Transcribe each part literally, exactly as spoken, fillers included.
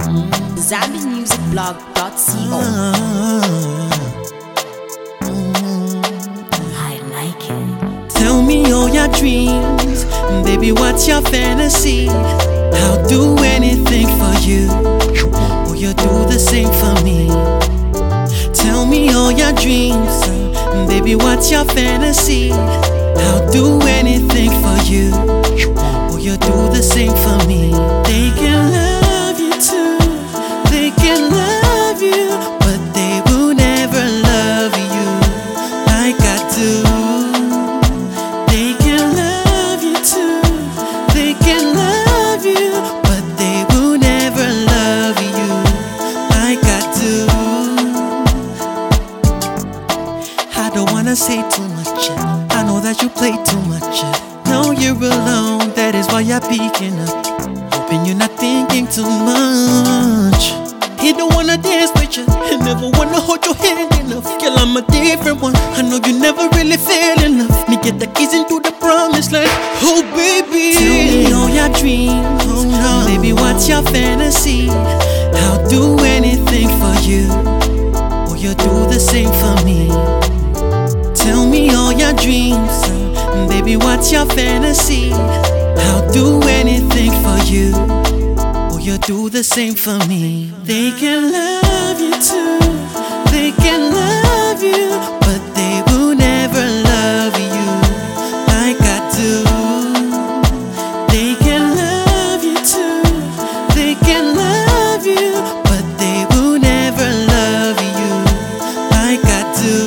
Zambi Music Blog dot co. I like it. Tell me all your dreams, baby, what's your fantasy? I'll do anything for you. Will you do the same for me? Tell me all your dreams, baby, what's your fantasy? I'll do anything for you. Will you do the same for me? They can love you too, they can love you, but they will never love you like I do. They can love you too, they can love you, but they will never love you like I do. I don't wanna say too much, I know that you play too much. Know you're alone, that is why you're peeking up, hoping you're not thinking too much. He don't wanna dance with you, he never wanna hold your hand enough. Girl, I'm a different one, I know you never really feel enough. Me get the keys into the promised land, oh baby. Tell me all your dreams, oh no. Baby, what's your fantasy? I'll do anything for you. Will you do the same for me? Tell me all your dreams, baby, what's your fantasy? I'll do anything for you. Will you do the same for me? They can love you too, they can love you, but they will never love you like I do. They can love you too, they can love you, but they will never love you like I do.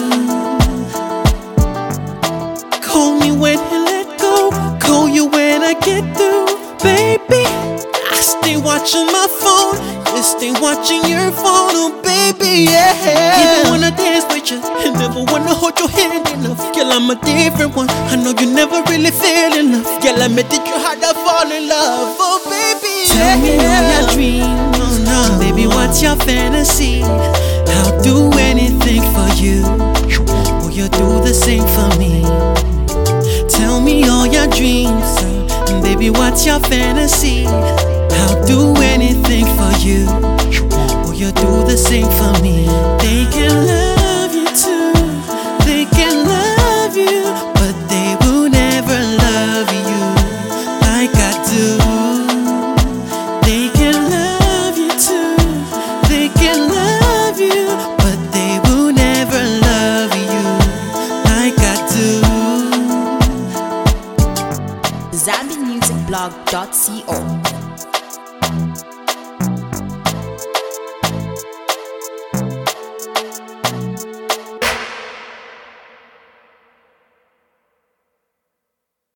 Call me when you let go, call you when I get through, baby. I stay watching my phone, you stay watching your phone, oh baby, yeah. Even wanna dance with you, I never wanna hold your hand enough. Girl, I'm a different one, I know you never really feel enough. Girl, I met it, you had to fall in love, oh baby, yeah. Tell me all your dreams, oh no. Baby, what's your fantasy? I'll do anything for you. Will you do the same for me? Tell me all your dreams, baby, what's your fantasy? I'll do anything for you. Will you do the same for me? They can love you too, they can love you, but they will never love you like I do. They can love you too, they can love you, but they will never love you like I do. Zambi Music Blog dot co.